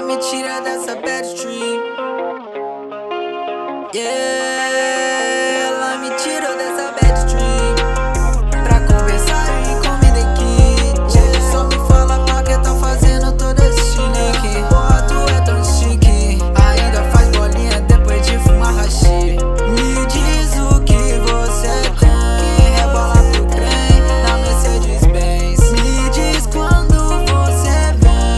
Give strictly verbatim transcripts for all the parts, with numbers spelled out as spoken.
me tira dessa bad stream. Yeah, ela me tirou dessa bad stream. Pra conversar e comida em kit. Ele só me fala pra que tá fazendo todo esse link. Porra, tu é tão chique, ainda faz bolinha depois de fumar hashi. Me diz o que você tem, rebola pro trem na Mercedes Benz. Me diz quando você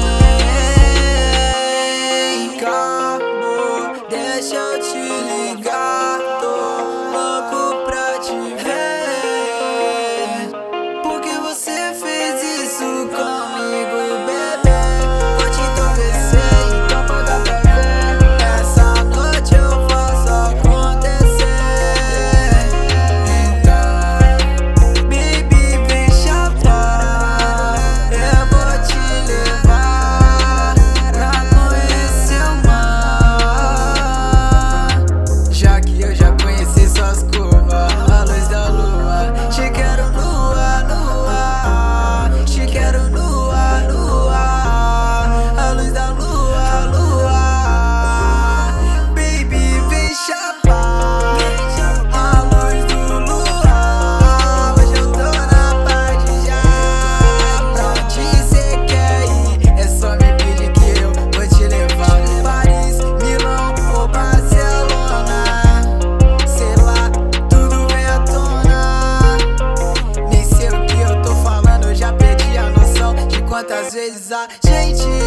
vem. Acabou, deixa eu te ligar, tô louco pra te ver. Por que você fez isso comigo, bebê? Vou te entorpecer, então paga pra ver. Essa noite eu faço acontecer. Então, baby, vem chapar. Eu vou te levar pra conhecer o mar. Já que eu já conheci suas curvas, a luz da lua. Te quero nua, nua. Te quero nua, nua. A luz da lua, lua. Baby, vem chapar a luz do luar. Hoje eu tô na parte já. Pra onde cê quer ir? É só me pedir que eu vou te levar. Paris, Milão ou Barcelona. Sei lá, tudo vem à tona. Nem sei o que eu tô falando, eu já perdi a noção de quantas vezes a gente